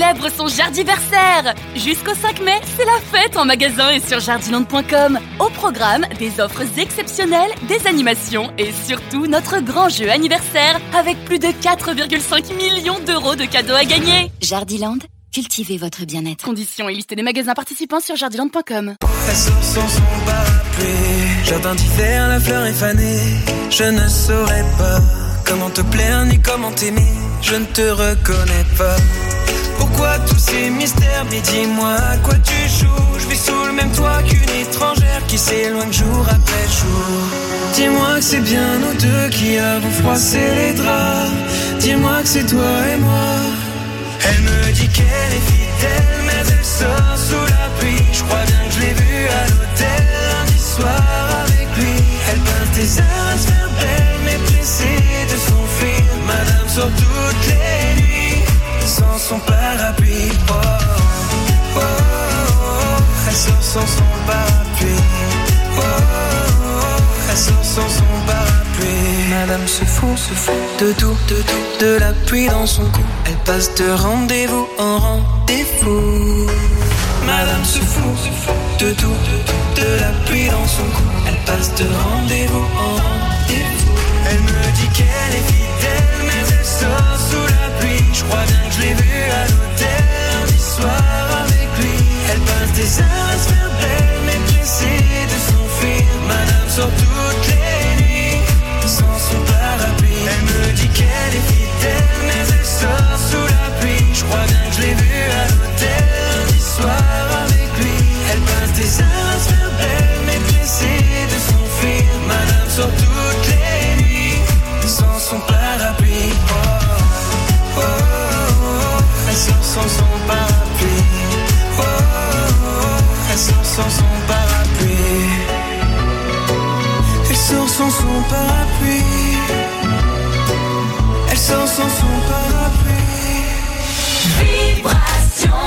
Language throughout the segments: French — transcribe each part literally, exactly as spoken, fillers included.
célèbre son jardiversaire. Jusqu'au cinq mai, c'est la fête en magasin et sur jardiland point com. Au programme, des offres exceptionnelles, des animations et surtout notre grand jeu anniversaire avec plus de quatre virgule cinq millions d'euros de cadeaux à gagner. Jardiland, cultivez votre bien-être. Conditions et liste des magasins participants sur jardiland point com. Elle sort sans son parapluie, jardin d'hiver, la fleur est fanée. Je ne saurais pas comment te plaire ni comment t'aimer. Je ne te reconnais pas. Pourquoi tous ces mystères? Mais dis-moi à quoi tu joues. Je vis sous le même toit qu'une étrangère qui s'éloigne jour après jour. Dis-moi que c'est bien nous deux qui avons froissé les draps. Dis-moi que c'est toi et moi. Elle me dit qu'elle est fidèle, mais elle sort sous la pluie. Je crois bien que je l'ai vue à l'hôtel lundi soir avec lui. Elle peint tes heures à se faire belle, mais pressée de s'enfuir. Madame sort toutes les nuits sans son parapluie. Oh, oh, oh, oh. Elle sort sans son parapluie. Oh, oh, oh. Elle sort sans son parapluie. Madame se fout, se fout de tout, de tout, de la pluie dans son cou. Elle passe de rendez-vous en rendez-vous. Madame se fout, se fout de tout, de tout, de la pluie dans son cou. Elle passe de rendez-vous en rendez-vous. Elle me dit qu'elle est fidèle, mais elle sort sous la pluie. Je crois bien que je l'ai vue à l'hôtel lundi soir avec lui. Elle passe des heures à se faire belle, mais pressée de s'enfuir. Madame sort toutes les nuits sans son parapluie. Elle me dit qu'elle est fidèle, mais elle sort sous la pluie. Je crois bien que je l'ai vue à l'hôtel lundi soir avec lui. Elle passe des heures à se faire belle, mais pressée de s'enfuir. Madame sort toutes les nuits sans son parapluie. Oh, oh, oh, oh. Elle sort sans son parapluie. Oh, oh, oh. Elle sort sans son parapluie. Elle sort sans son parapluie. Elle sort sans son parapluie. Vibration.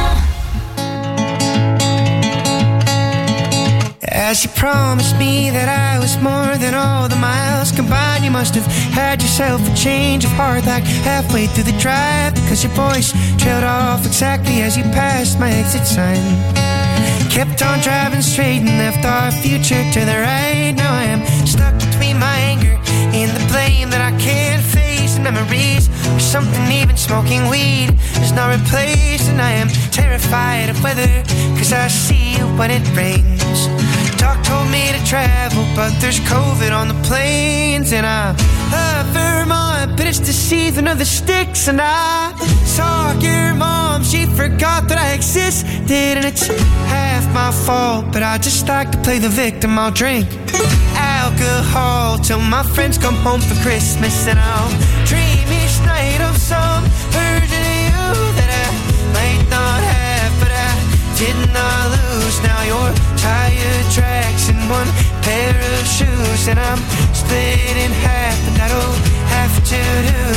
As you promised me that I was more than all the miles combined, you must have had yourself a change of heart like halfway through the drive, because your voice trailed off exactly as you passed my exit sign. Kept on driving straight and left our future to the right. Now I am stuck between my anger and the blame that I can't face, and memories or something even smoking weed is not replaced. And I am terrified of weather, cause I see it when it rains. Doc told me to travel, but there's COVID on the planes. And I love Vermont, but it's the season of the sticks. And I saw your mom, she forgot that I existed. And it's half my fault, but I just like to play the victim. I'll drink alcohol till my friends come home for Christmas. And I'll dream each night of some version of you that I might not have, but I did not lose. Now you're tire tracks and one pair of shoes, and I'm split in half, but that'll have to do.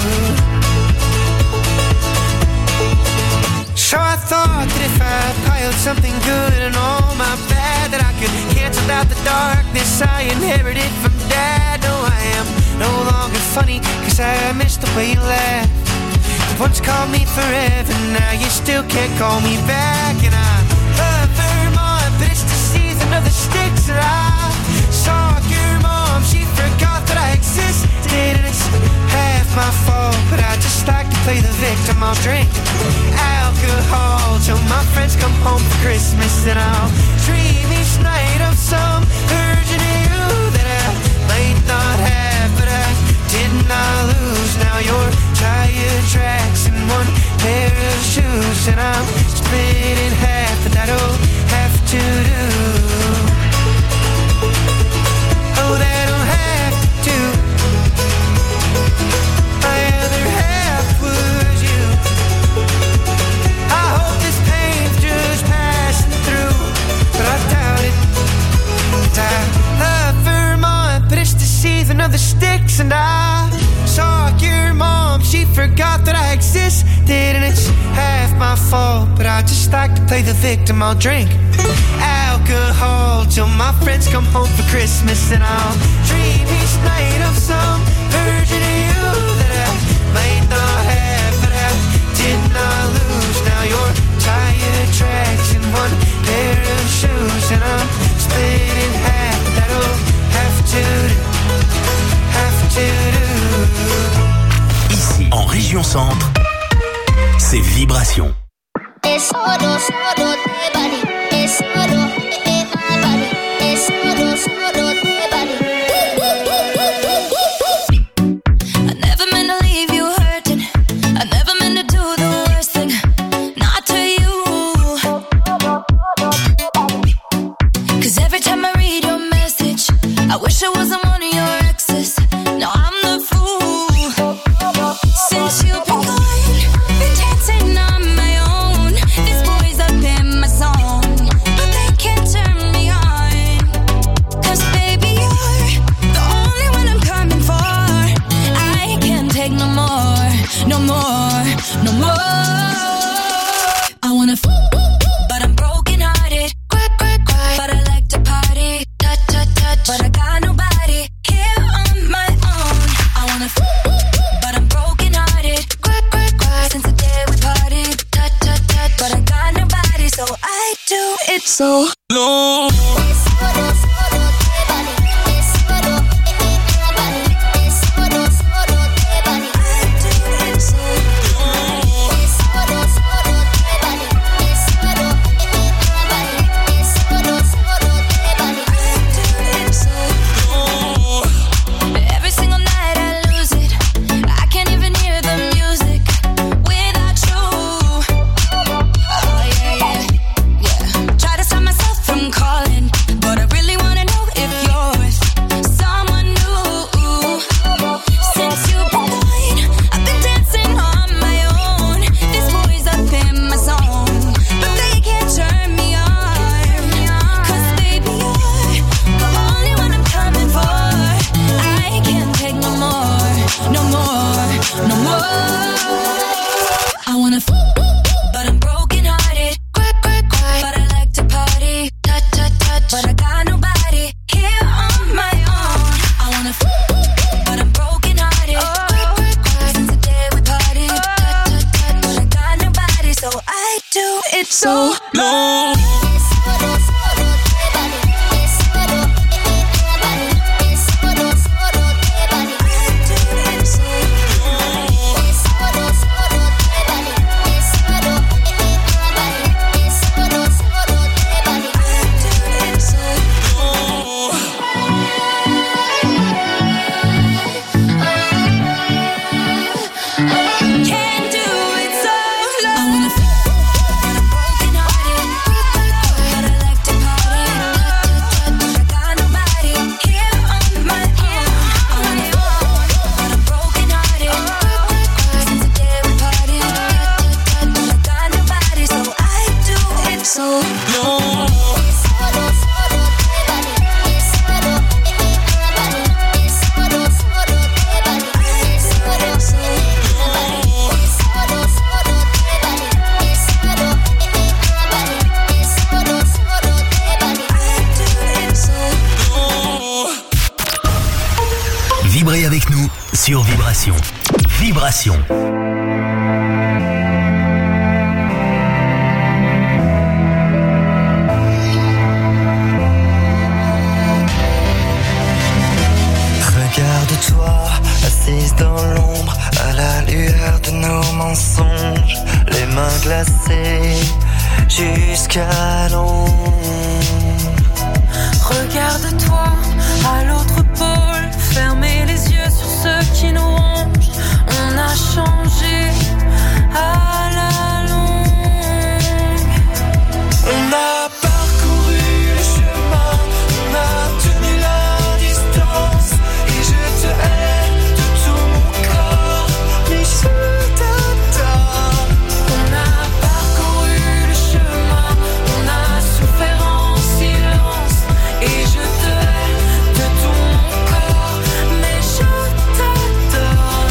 So I thought that if I piled something good and all my bad, that I could cancel out the darkness I inherited from Dad. No, I am no longer funny, cause I miss the way you laugh. You once called me forever, now you still can't call me back. And I love Vermont, but it's the season of the sticks. And I saw your mom, she forgot that I existed. And it's half my fault, but I just like to play the victim. I'll drink alcohol till my friends come home for Christmas. And I'll dream each night of some version of you that I might not have, but I did not lose. Now you're tire tracks and one pair of shoes, and I'm split in half, but that'll have to do. Oh, that'll have to. My other half was you. I hope this pain's just passing through, but I doubt it. I love Vermont, but it's the season of the sticks. And I saw your mom, she forgot that I existed. And it's half my fault, but I just like to play the victim. I'll drink alcohol till my friends come home for Christmas. And I'll dream each night of some version of you that I might not have, but I did not lose. Now concentre, c'est Vibration. So long. So long. Vibrez avec nous sur Vibration. Vibration. Regarde-toi, assise dans l'ombre, à la lueur de nos mensonges, les mains glacées jusqu'à l'ombre. Regarde-toi à l'autre pôle, fermer les yeux sur ceux qui nous rongent. On a changé à la longue. On a parcouru le chemin, on a tenu la distance, et je te hais de tout mon corps, mais je t'adore. On a parcouru le chemin, on a souffert en silence, et je te hais de tout mon corps, mais je t'adore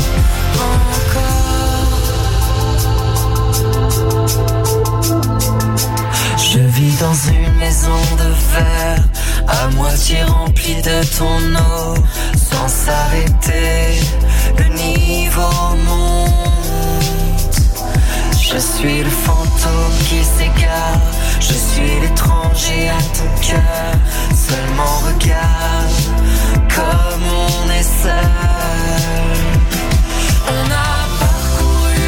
encore. Je vis dans une maison de verre, à moitié remplie de ton eau, sans s'arrêter, le niveau monte. Je suis le fantôme qui s'égare, je suis l'étranger à ton cœur. Seulement regarde comme on est seul. On a parcouru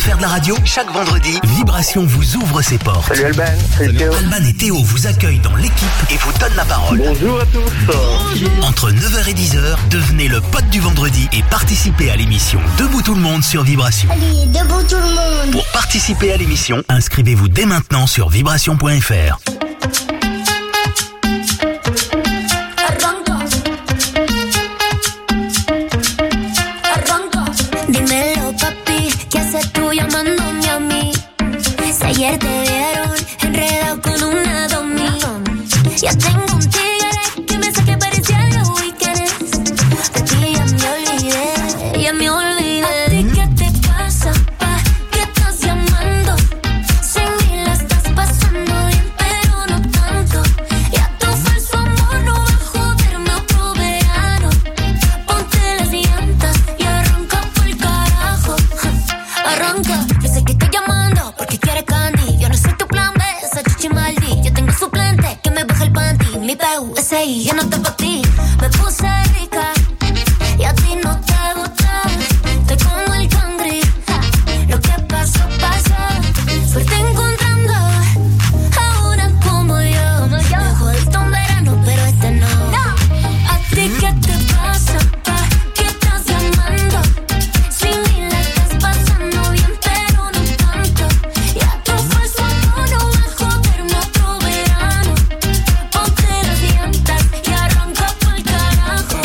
faire de la radio? Chaque vendredi, Vibration vous ouvre ses portes. Salut Alban, salut Théo. Alban et Théo vous accueillent dans l'équipe et vous donnent la parole. Bonjour à tous. Bonjour. Entre neuf heures et dix heures, devenez le pote du vendredi et participez à l'émission Debout tout le monde sur Vibration. Allez, debout tout le monde. Pour participer à l'émission, inscrivez-vous dès maintenant sur vibration point f r. Ayer te vieron enredado con una domi. Ya tengo un tigre que me hace que parecía los weekends. De ti ya me olvidé, ya me olvidé. ¿A ti qué te pasa, pa? ¿Qué estás llamando? Sin mí la estás pasando bien, pero no tanto. Ya tu falso amor no va a joderme otro verano. Ponte las llantas y arranca por carajo. Arranca, yo sé que estoy llamando porque quieres candy. Yo no soy tu plan B, esa chichi maldi. Yo tengo suplente que me baja el panty. Mi P U S I, yo no te pa' ti. Me puse rica y a ti no te gusta. Estoy como el cangri. Lo que pasó, pasó. Suerte encontrando a una como yo. Me jodiste un verano, pero este no. ¿A ti qué te pasa, pa? ¿Qué estás llamando? Sin mí la estás pasando bien, pero no tanto. Ya tu falso amor no va a joderme otro verano. Ponte las llantas y arranca por carajo.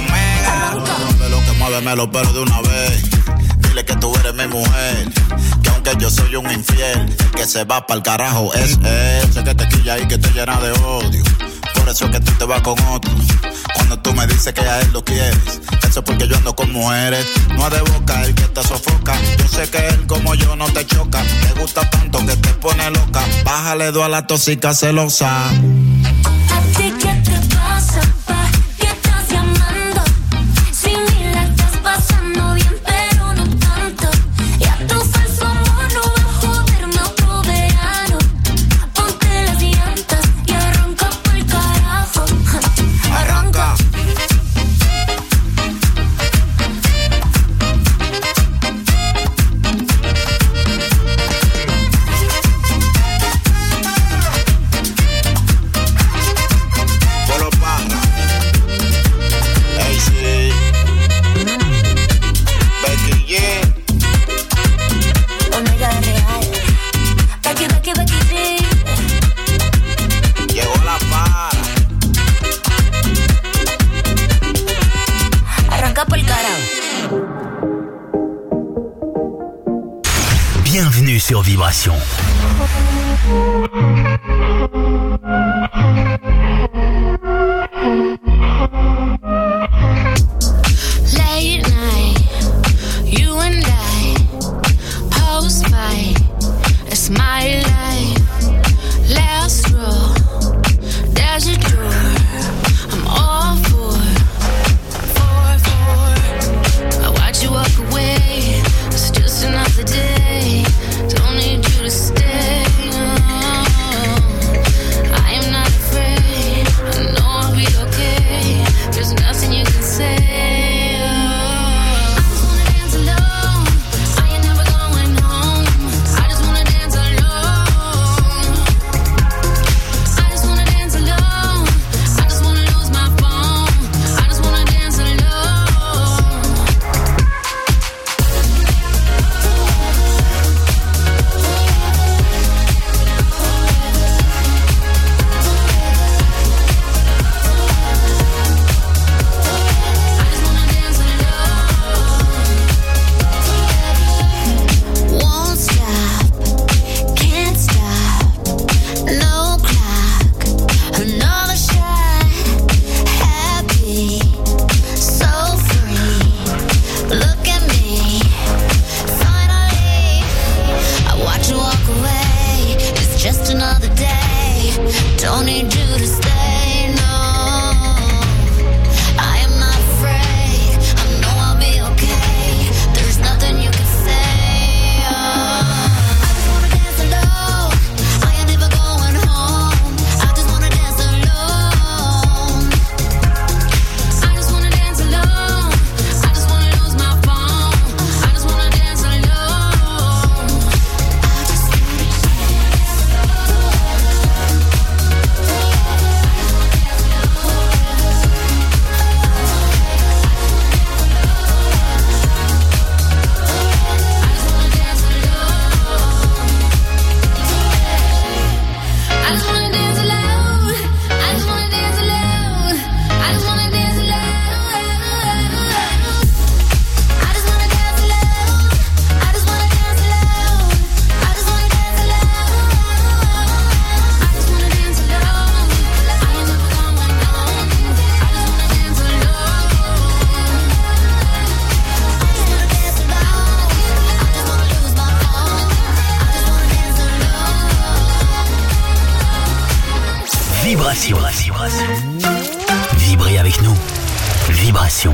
Omega, de lo que mueve me lo pero de una vez. Dile que tú eres mi mujer, que aunque yo soy un infiel, el que se va pa'l carajo es él. Sé que te quilla y que te llena de odio, por eso es que tú te vas con otro. Cuando tú me dices que a él lo quieres, eso es porque yo ando con mujeres. No es de boca el que te sofoca, yo sé que él como yo no te choca. Te gusta tanto que te pone loca, bájale dos a la tóxica celosa. ¿A ti qué te pasa, pa? ¿Qué estás llamando? Sin mí la estás pasando bien, pero no tanto. Ya tu falso amor no va a joderme otro verano. Ponte las llantas y arranca por carajo. Arranca. Polo Parra, A C, Becky G, Omega real. Becky, Becky, Becky, sí. llegó la para. Arranca por carajo. Bienvenue sur Vibration. Late night, you and I, post fight, it's my life. Last row, there's a door, I'm all for, for, for. I watch you walk away, it's just another day, don't need you to stay. Oh. Vibration. Vibrez avec nous. Vibration.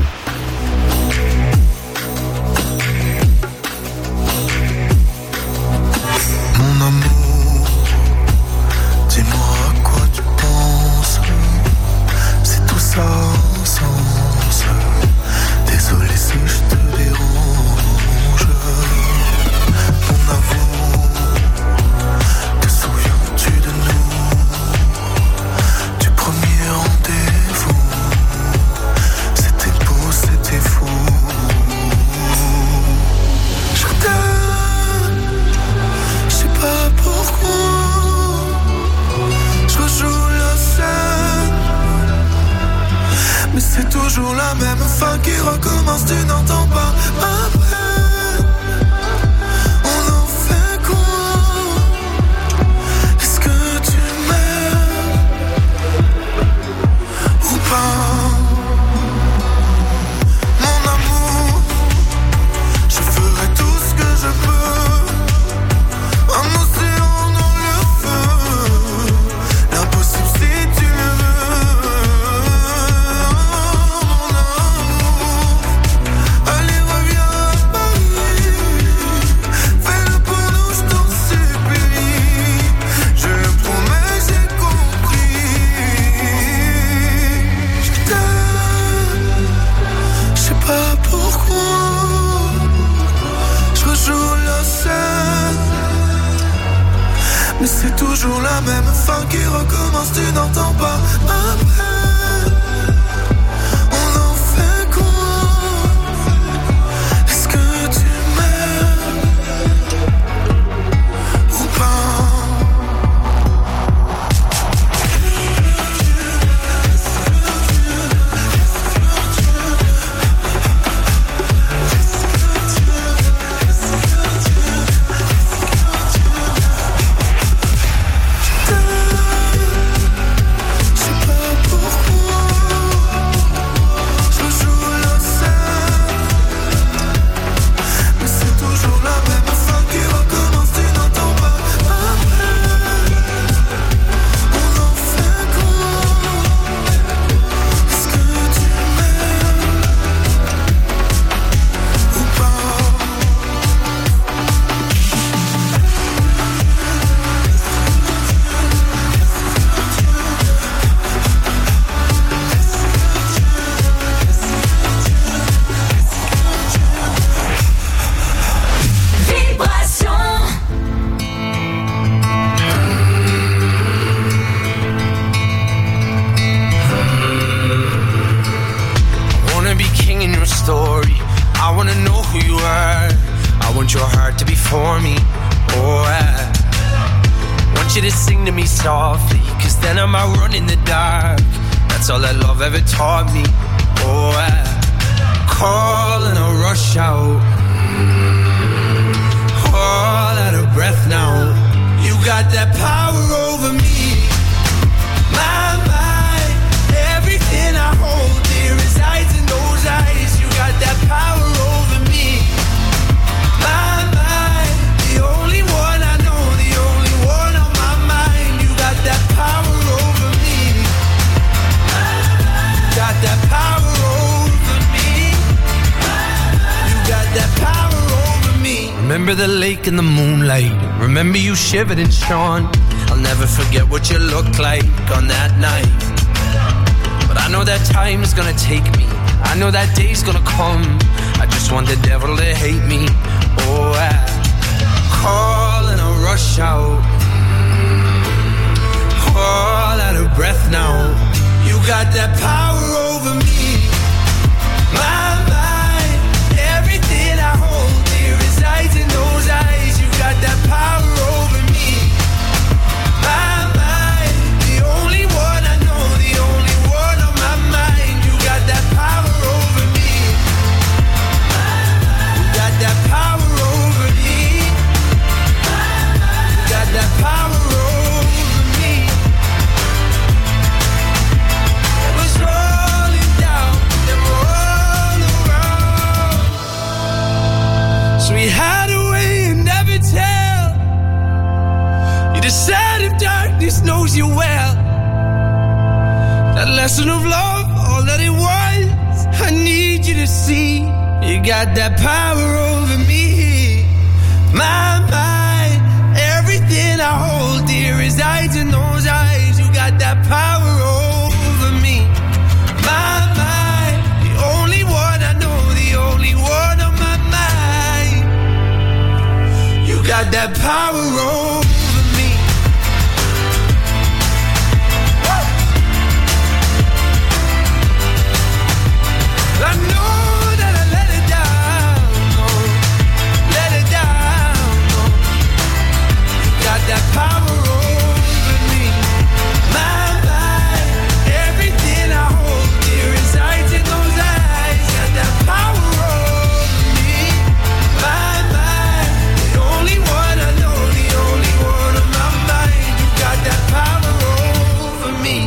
Mon amour, dis-moi à quoi tu penses. C'est tout ça sans sens. Désolé si je te dérange. Mon amour, te souviens-tu de nous? Du premier rendez-vous. C'était beau, c'était fou. Je t'aime, je sais pas pourquoi. Je rejoue la scène, mais c'est toujours la même fin qui recommence. Tu n'entends pas ma peine. On en fait quoi? Est-ce que tu m'aimes ou pas? Mon amour, je ferai tout ce que je peux. Un océan dans le feu, l'impossible si tu le veux. Mon amour, allez reviens à Paris. Fais-le pour nous, je t'en supplie. Je le promets, j'ai compris. Je t'aime, je sais pas pourquoi. Je rejoue la scène, mais c'est toujours la même fin qui recommence. Tu n'entends pas ma peine. On en fait quoi? Est-ce que tu m'aimes ou pas? Je sais pas pourquoi. Je joue la scène, mais c'est toujours la même fin qui recommence. Tu n'entends pas ma peine. On en fait quoi? Est-ce que tu m'aimes ou pas? Vibration. I wanna be king in your story. I wanna know who you are. I want your heart to be for me. Oh, I want you to sing to me softly, cause then I might run in the dark. That's all that love ever taught me. Oh, I call and I rush out, all out of breath now. You got that power over me. My mind, everything I hold dear resides in those eyes. You got that power over me. My mind, the only one I know, the only one on my mind. You got that power over me. Got that power over me. You got that power over me. Remember the lake in the moonlight. Remember you shivered and shone. I'll never forget what you looked like on that night. But I know that time's gonna take me. I know that day's gonna come. I just want the devil to hate me. Oh, I call and I rush out, all out of breath now. You got that power over me. My mind, everything I hold dear resides in those eyes. You got that power over me. My mind, the only one I know, the only one on my mind. You got that power over me. You got that power over me. You got that power over me. It was rolling down, then roll around. So we had a way and never tell. You decide if darkness knows you well. that lesson of love, all that it was. I need you to see, you got that power over me. My mind, everything I hold dear resides in those eyes. You got that power over me. My mind, the only one I know, the only one on my mind. You got that power over me. I know that I let it down, no, let it down, no. You got that power over me. My mind, everything I hold dear resides in those eyes. Got that power over me. My mind, the only one I know, the only one on my mind. You got that power over me.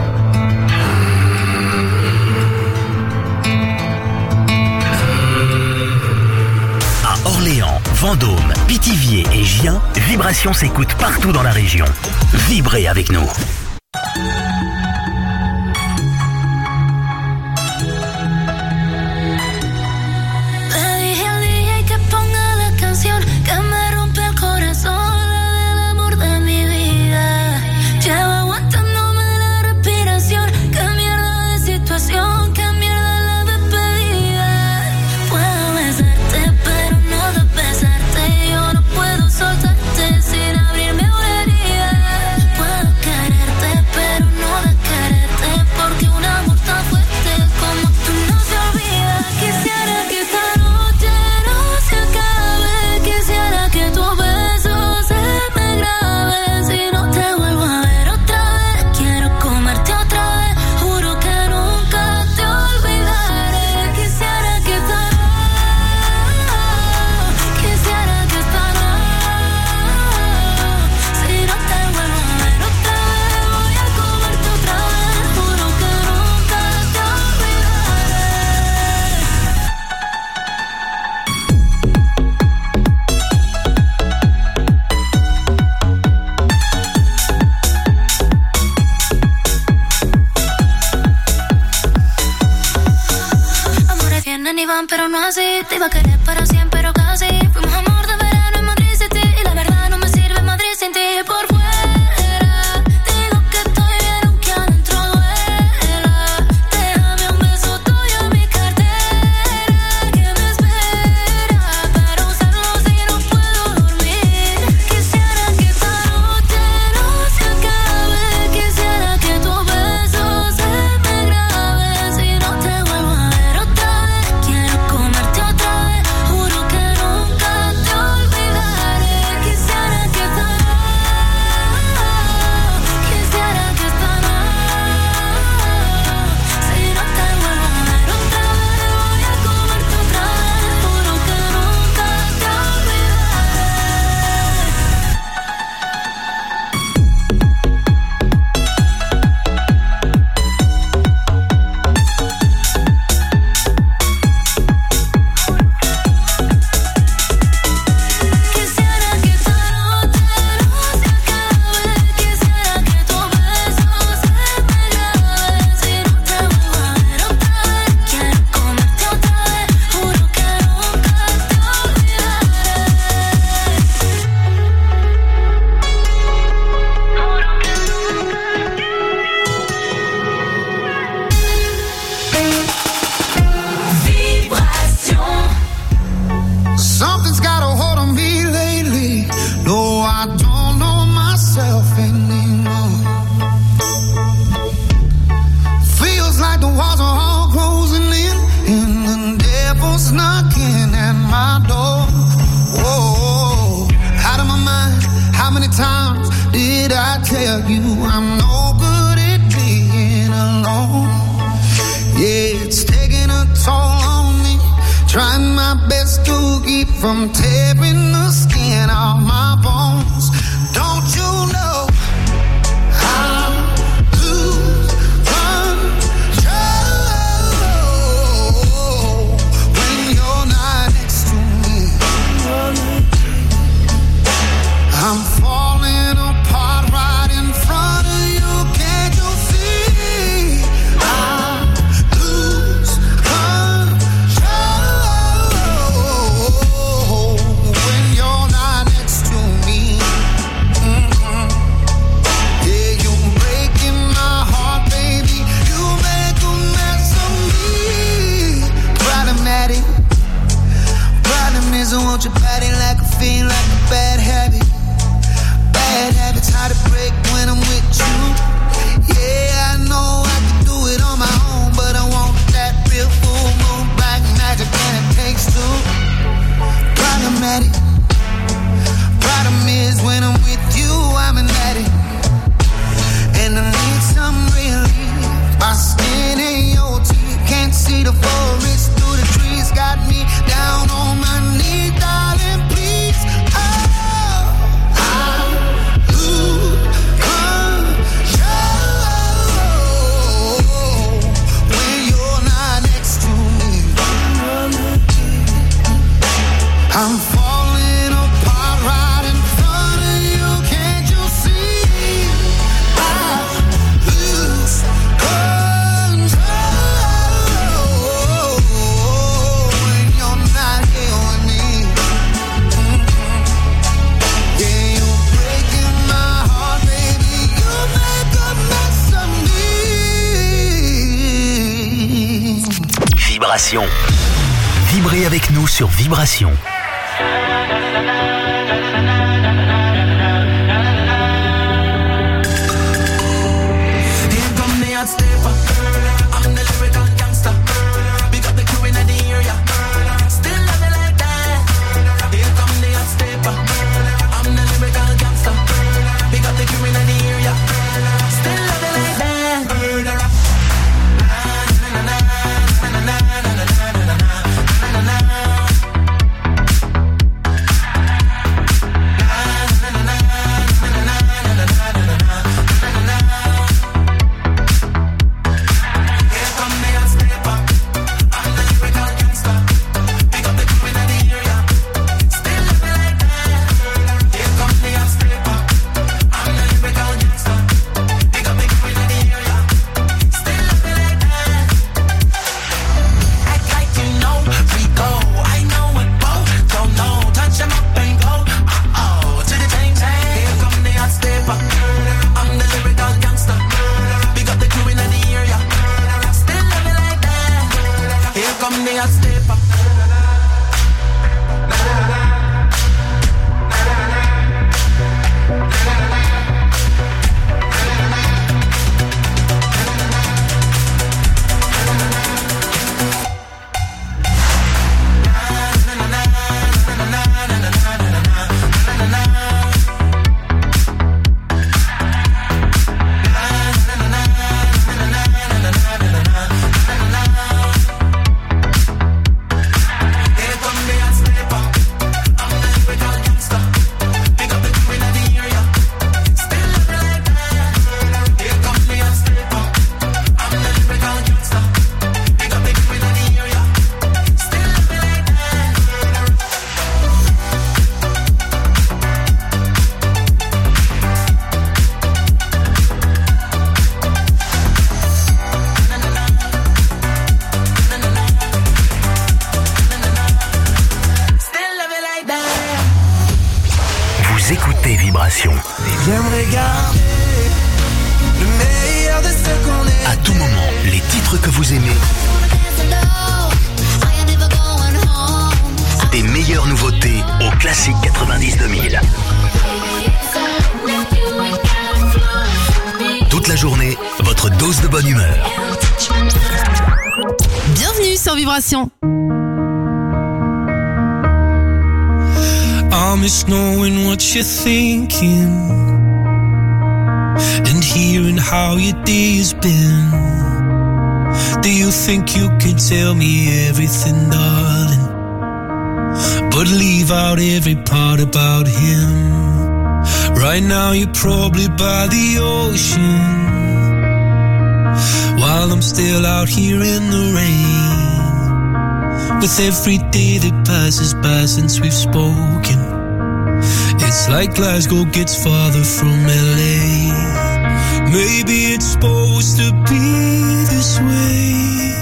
Orléans, Vendôme, Pithiviers et Gien, Vibration s'écoute partout dans la région. Vibrez avec nous. Le dije al D J que ponga la canción que me rompe el corazón, la del amor de mi vida. Llevo aguantándome la respiración. Qué mierda de situación, qué mierda la despedida. Puedo besarte, pero no de besarte. Yo no puedo soltarte sin abrirme una herida. Puedo quererte, pero no de quererte, porque un amor tan fuerte como tú no se olvida. Quisiera que esta noche no se acabe. Quisiera que tu beso se me grabe. Si no te vuelvo a ver otra vez, quiero comerte otra vez. Juro que nunca te olvidaré. Quisiera que esta Quisiera que esta si no te vuelvo a ver otra vez, voy a comerte otra vez. Juro que nunca te olvidaré. Amores vienen y van, pero no así. Te iba a querer para siempre, pero casi. Fuimos amor de verano en Madrid City. Y la verdad no me sirve Madrid sin ti. Por fuera digo que estoy bien, aunque adentro duela. Déjame un beso tuyo en mi cartera, que me espera para usarlo si no puedo dormir. Quisiera que esta noche no se acabe. Quisiera que tu beso se me grabe. Si no te vuelvo a ver otra vez, quiero comerte otra vez. Juro que nunca te olvidaré. Quisiera que esta Quisiera que esta si no te vuelvo a ver otra vez, voy a comerte otra vez. Juro que nunca te Quisiera que esta noche no se acabe. Quisiera que tu beso se me grabe. Si no te vuelvo a ver otra vez, quiero comerte otra vez. Juro que nunca te olvidaré. Vibration. Something's got a hold on me lately. No, I don't know myself anymore. Feels like the walls are all closing in, and the devil's knocking at my door. Whoa, out of my mind. How many times did I tell you I'm no good at being alone? Yeah, it's taking a toll on me. Trying my best to keep from tearing the skin off my bones. Don't you know I lose control when you're not next to me? I'm falling apart right in front of you. Can't you see? Cause I want your body like a fiend, like a bad habit. Bad habits hard to break when I'm with you. Yeah, I know I can do it on my own, but I want that real full moon, black magic, and it takes two. Problematic. Problem is when I'm with you, I'm an addict, and I need some relief. My skin ain't your teeth, can't see the forest through the trees. Got me down on my knees, darling, please. Oh, I lose control when you're not next to me. I'm falling apart right in front of you, can't you see? I lose control when you're not here with me. Yeah, you're breaking my heart, baby. You make a mess of me. Vibration. Vibrez avec nous sur Vibration. Here come the hot stepper. I'm the lyrical gangster. Big up the crew in the area. Still love it like that. Here come the hot stepper. I'm the lyrical gangster. Big up the crew in the area. Still love it like that. écoutez Vibration. J'aimerais garder le meilleur de ce qu'on est. À tout moment, les titres que vous aimez. Des meilleures nouveautés au classique quatre-vingt-dix deux mille. Toute la journée, votre dose de bonne humeur. Bienvenue sur Vibration. I miss knowing what you're thinking and hearing how your day's been. Do you think you can tell me everything, darling, but leave out every part about him? Right now you're probably by the ocean, while I'm still out here in the rain. With every day that passes by since we've spoken, it's like Glasgow gets farther from L A. Maybe it's supposed to be this way,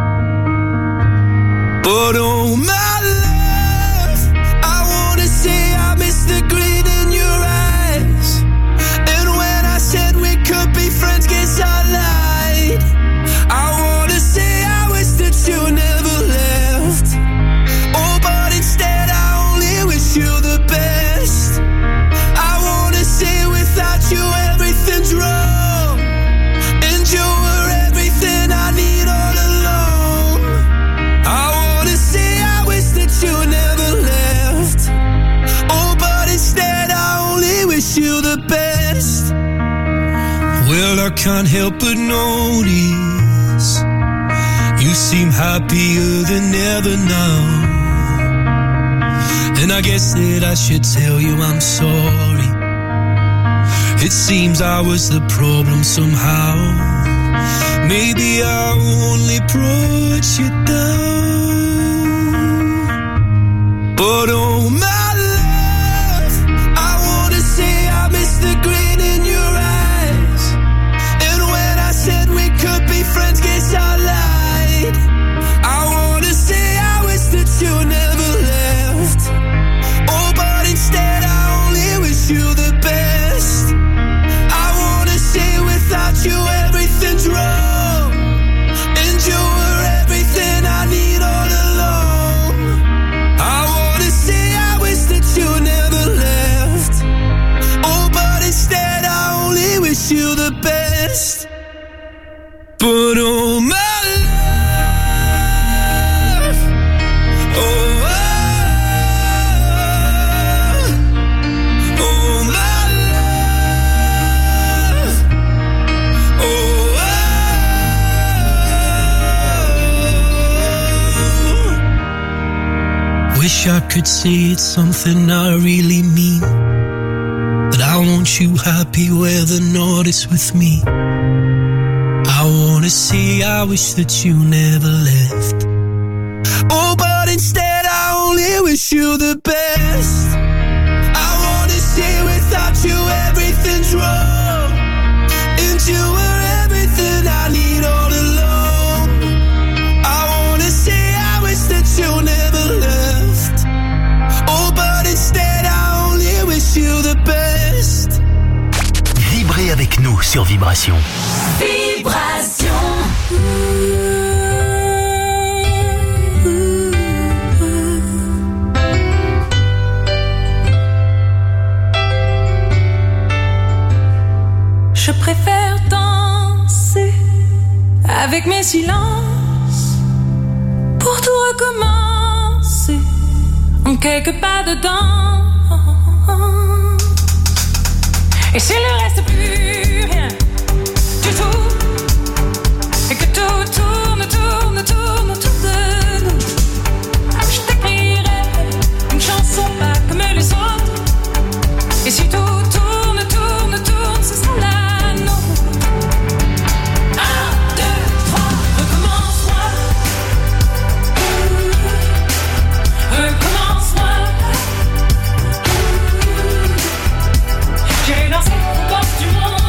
but oh my love, I wanna say I miss the grin in your eyes. And when I said we could be friends, guess I lied. I wanna say I wish that you never left. Oh, but instead I I can't help but notice you seem happier than ever now. And I guess that I should tell you I'm sorry. It seems I was the problem somehow. Maybe I only brought you down. But oh my love, I wanna say I miss the grin in your eyes. And when I said we could be friends, guess I lied. I wanna say I wish that you never left. Oh, but instead I only wish you the best. I wanna say without you everything's wrong, and you were everything I need all along. I wanna say I wish that you never left. Oh, but instead I only wish you the best. But oh my love, oh, oh, oh my love, oh, oh. Wish I could say it's something I really mean, that I want you happy where the north is with me. I wanna say I wish that you never left. Oh, but instead I only wish you the best. I wanna say without you everything's wrong, and you were everything I need all along. I wanna say I wish that you never left. Oh, but instead I only wish you the best. Vibrez avec nous sur Vibration. Vibration. Je préfère danser avec mes silences pour tout recommencer en quelques pas dedans. Et s'il ne reste plus rien du tout, et que tout tourne, tourne, tourne autour de nous, je t'écrirai une chanson pas comme les autres. Et si tout tourne, tourne, tourne, ce sera la nôtre. Un, deux, trois, recommence-moi. Recommence-moi. J'ai lancé aux portes du monde.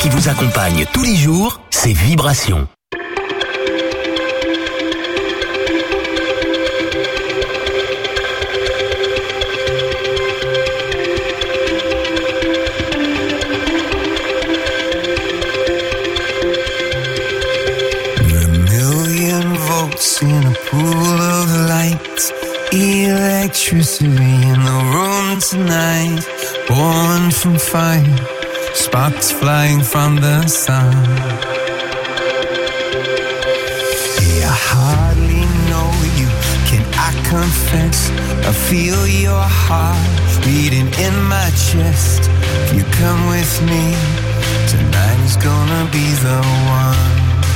qui vous accompagne tous les jours, c'est Vibration. In a pool of light, electricity in the room tonight, born from fire, sparks flying from the sun. Hey, I hardly know you, can I confess? I feel your heart beating in my chest. If you come with me, tonight is gonna be the one.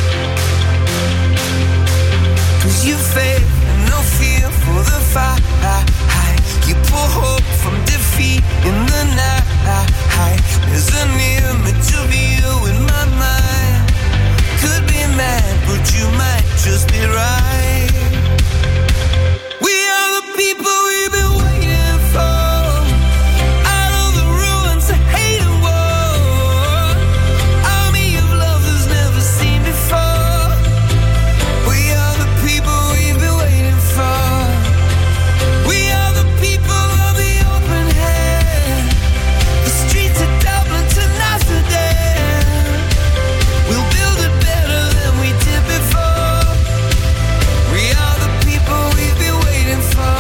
Cause you faith and no fear for the fight. You pull hope from defeat in the night. There's an image of you in my mind. Could be mad, but you might just be right. We are the people we've been waiting for. Out of the ruins of hate and war. Army of love that's never seen before. We are the people we've been waiting for. We are the people of the open hand. The streets of Dublin to Amsterdam. We'll build it better than we did before. We are the people we've been waiting for.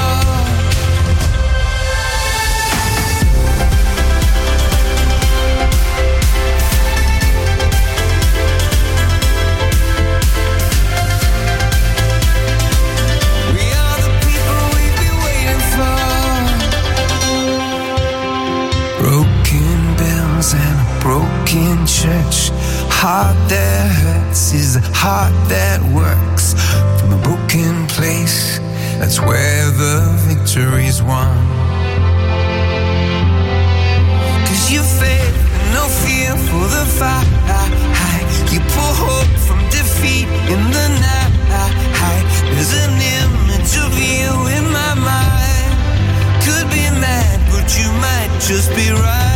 And a broken church. Heart that hurts is a heart that works. From a broken place, that's where the victory's won. Cause you faith and no fear for the fight. You pull hope from defeat in the night. There's an image of you in my mind. Could be mad, but you might just be right.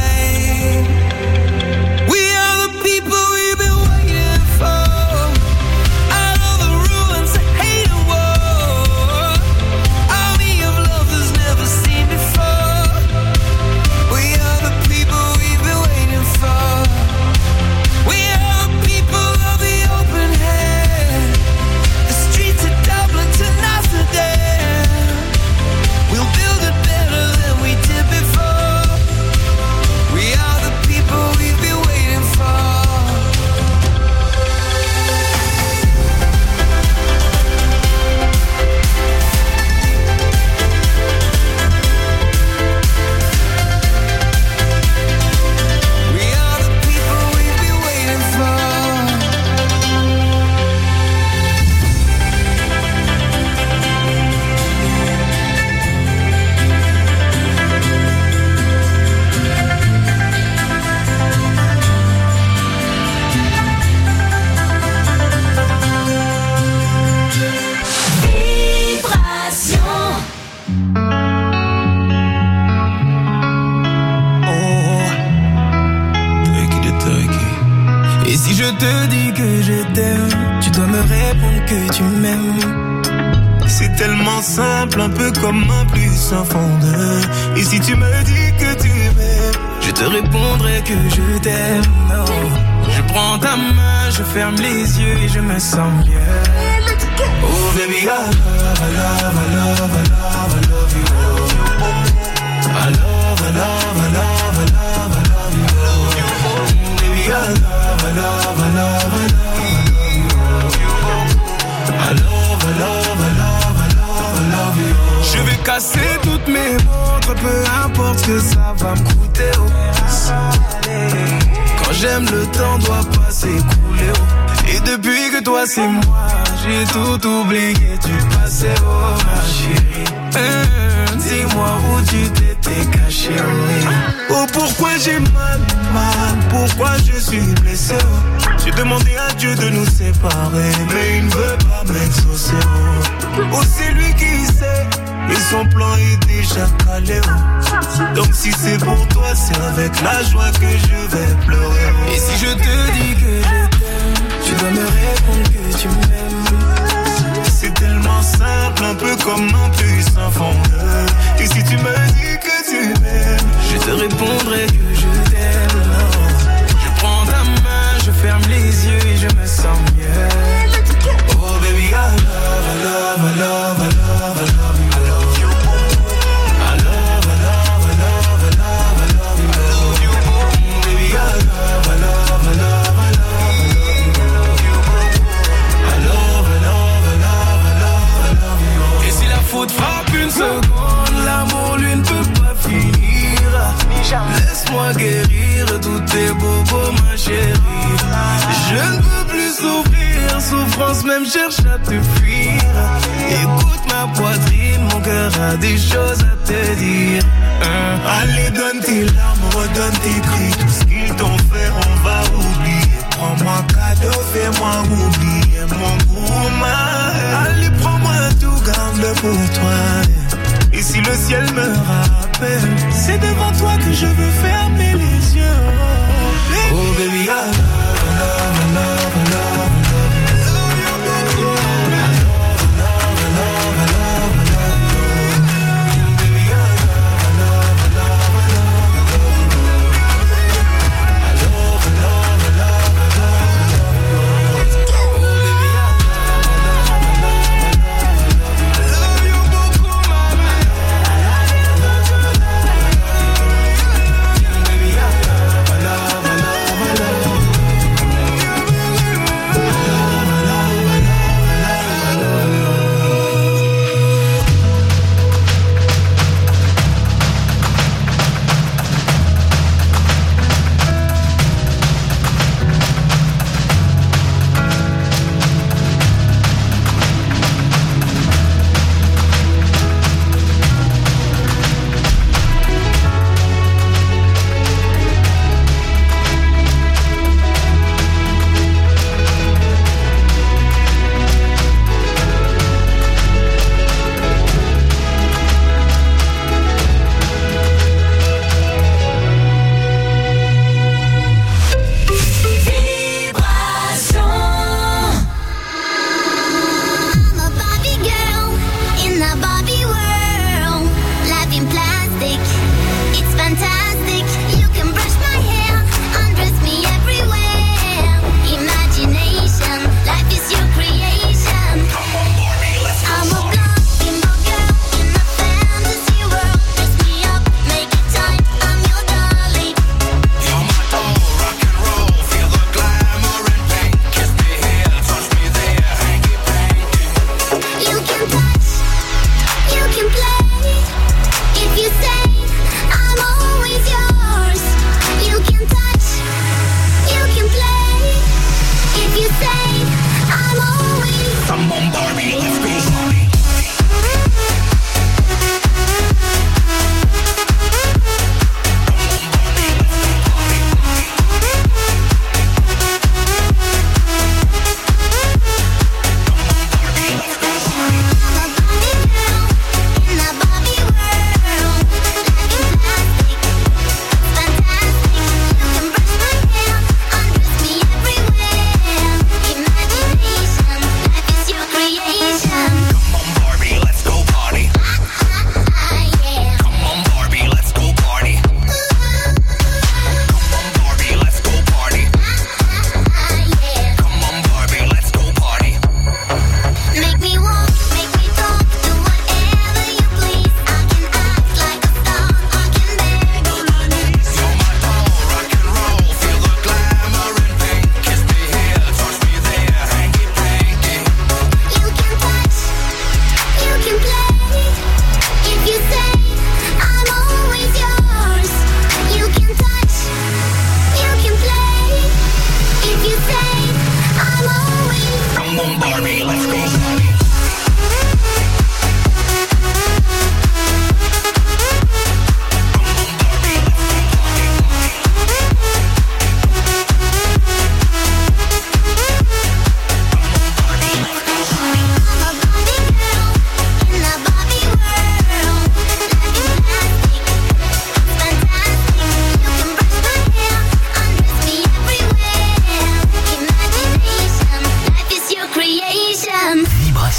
We are the people we've been waiting for. Out of the ruins of hate and war. Army of love that's never seen before. We are the people we've been waiting for. We are the people of the open hand. The streets of Dublin to Amsterdam. We'll build it better than we did before. We are the people we've been waiting for. We are the people we've been waiting for. Et si je te dis que je t'aime, tu dois me répondre que tu m'aimes. C'est tellement simple, un peu comme un plus un fondeur. Et si tu me dis que tu m'aimes, je te répondrai que je t'aime. Oh. Je prends ta main, je ferme les yeux et je me sens bien. Oh baby, I love, I love, I love, I love, I love you. I love, I love, I love, I love, I love you. Baby, I love, I love, I love, I love you. I love, I love, I love, I love, I love you. Je vais casser toutes mes montres, peu importe ce que ça va me coûter. Oh. Quand j'aime, le temps doit pas s'écouler. Oh. Et depuis que toi c'est moi, j'ai tout oublié du passé. Oh ma chérie, euh, dis-moi où tu t'étais caché. Oui. Oh pourquoi j'ai mal, mal, pourquoi je suis blessé. Oh. J'ai demandé à Dieu de nous séparer, mais il ne veut pas m'exaucer. Oh, oh c'est lui qui sait, et son plan est déjà calé. Oh. Donc Si c'est pour toi, c'est avec la joie que je vais pleurer. Et si je te dis que je t'aime, tu dois me répondre que tu m'aimes. C'est tellement simple, un peu comme un puissant fondeur. Et si tu me dis que tu m'aimes, je te répondrai que je t'aime. Je prends ta main, je ferme les yeux et je me sens mieux. Oh baby, I love, I love, I love, I love, I love you. I love you. I love, I love, I love, I love, I love you. I love you. Baby, I love, I love, I love, I love you. I love, I love, I love, I love, I love you. Et si la faute frappe une seconde, l'amour lui ne peut pas finir. Laisse-moi guérir tous tes bobos, ma chérie. Je ne peux plus souffrir, souffrance même cherche à te fuir. Écoute ma poitrine, mon cœur a des choses à te dire. hein. Allez, donne tes larmes, redonne tes cris. Tout ce qu'ils t'ont fait, on va oublier. Prends-moi cadeau, fais-moi oublier mon gourmand. Allez, prends-moi tout, garde-le pour toi. Et si le ciel me rappelle, c'est devant toi que je veux fermer les yeux. Oh baby, I love, I love, I love, I love.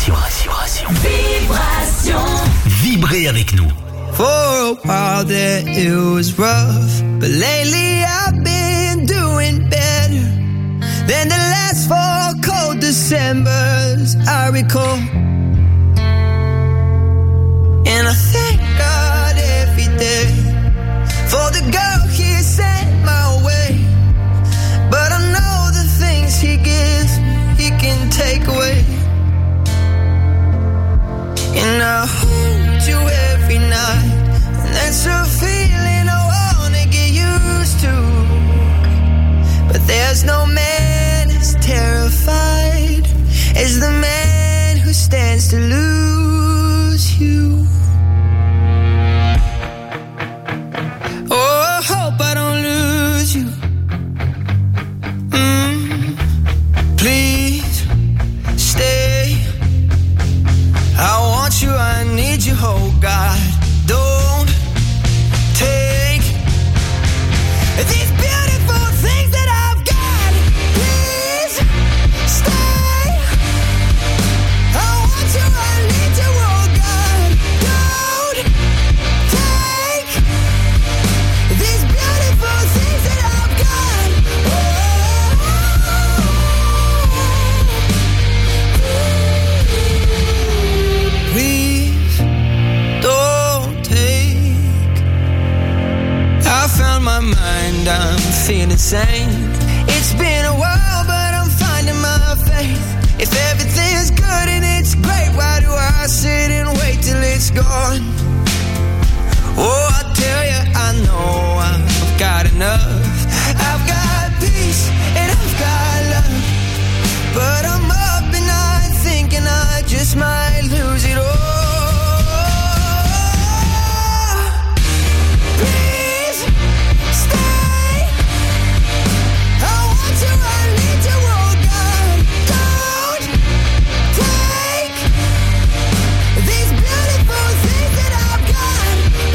Vibration. Vibration. Vibrez avec nous. For a while there it was rough, but lately I've been doing better than the last four cold Decembers I recall. And I thank God every day for the girl He sent my way. But I know the things He gives He can take away. And I hold you every night, and that's a feeling I wanna get used to. But there's no man as terrified as the man who stands to lose you. Oh, I hope I don't lose you. Mm, please stay. I want you, I need you, oh God. Don't take these beautiful things that I've got. Please stay. I want you, I need you, oh God. Don't take these beautiful things that I've got. Please don't take. I found my mind, I'm feeling sane. It's been a while, but I'm finding my faith. If everything's good and it's great, why do I sit and wait till it's gone? Oh, I tell you, I know I've got enough. I've got peace and I've got love, but I'm up and I'm thinking I just might lose it all. Please stay. I want you, I need you, oh God. Don't take these beautiful things that I've got.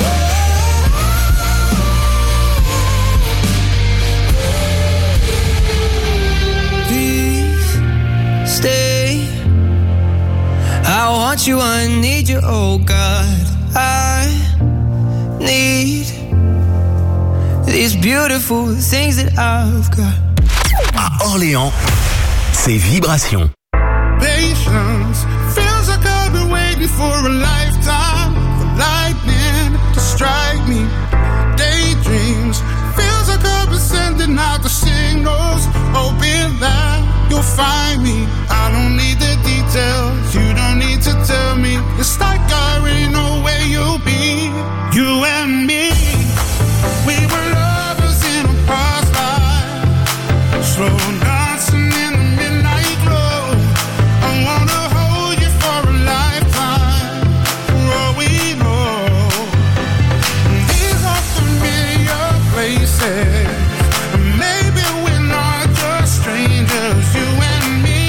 Please stay. I want you, I need you, oh God. I need these beautiful things that I've got. À Orléans, c'est Vibration. Patience feels like I've been waiting for a lifetime for lightning to strike me. Daydreams feels like I've been sending out the signals, hoping that you'll find me. I don't need the details, you don't need to tell me. It's like I already know where you'll be. You and me, we were lovers in a past life, slow dancing in the midnight glow. I wanna hold you for a lifetime, for all we know. These are familiar places, maybe we're not just strangers, you and me.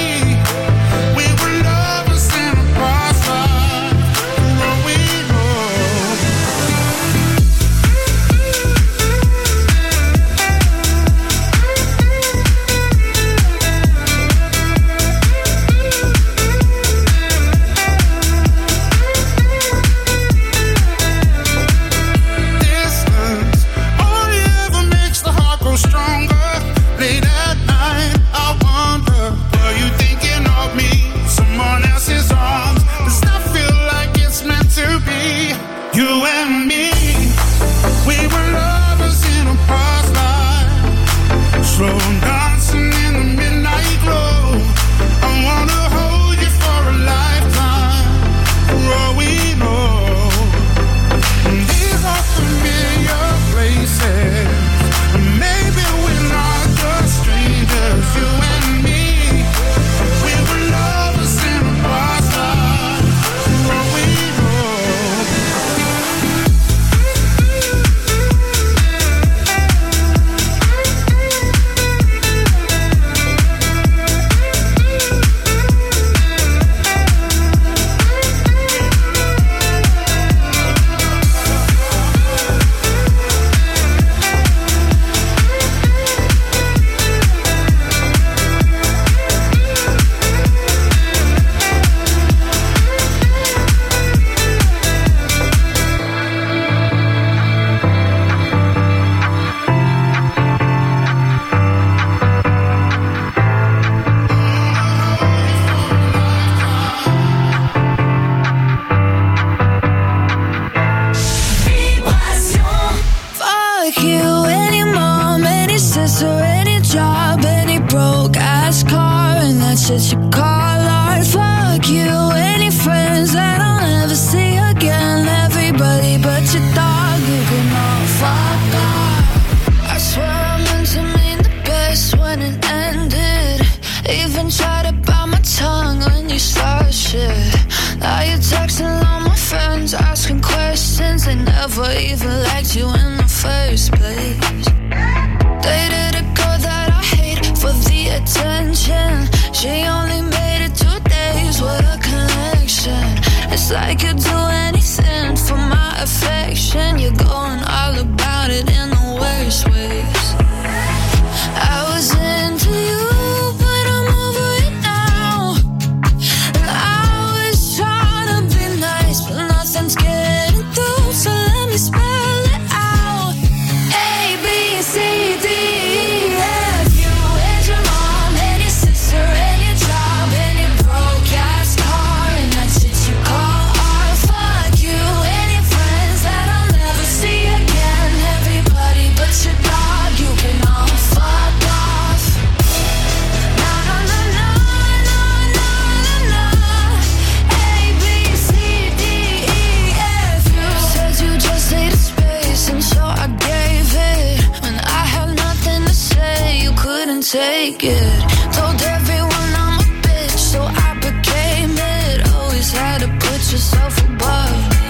Seems like you'd do anything for my affection. You're going all about it in the worst ways. I was into you, but I'm over it now. And I was trying to be nice, but nothing's getting through. So let me spell it out. A, B, C, D, E, F, you and your mom and your sister and your job and your broke ass car and that shit you call art. Fuck you and your friends that I'll never see again. Everybody but your dog, you can all fuck off. Na na na na na na na na. A, B, C, D, E, F, you said you just needed space and so I gave it. When I had nothing to say, you couldn't take it. Told everyone I'm a bitch, so I became it. Always had to put yourself above me.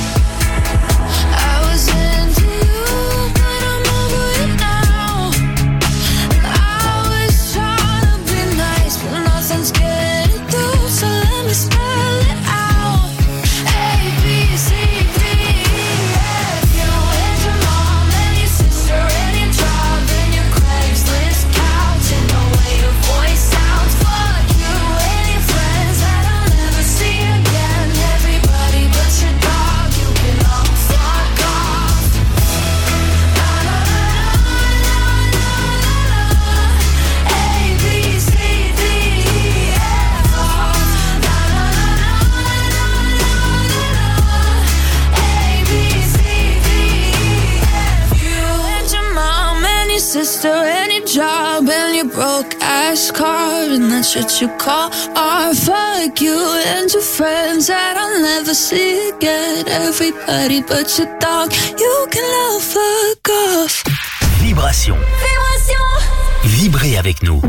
I was into you, but I'm over it now. And I was trying to be nice, but nothing's getting through. So let me spell it out. A, B, C, D, E, F, you and your mom and your sister and your job and your Craigslist couch and the way your voice sounds. Fuck you and your friends that I'll never see again. Everybody but your dog, you can all fuck off. Na na na na na na na. A, B, C, D, E, F, na na na na na na na. A, B, C, D, E, F, you and your mom and your sister and your job and your broke ass car and that shit you call art. Fuck you and your friends that I'll never see again. Everybody but your dog, you can all fuck off. Vibration. Vibration. Vibrez avec nous.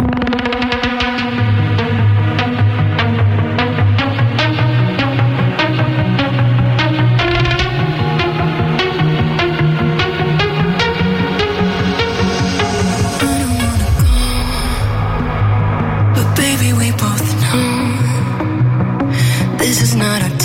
But baby, we both know this is not a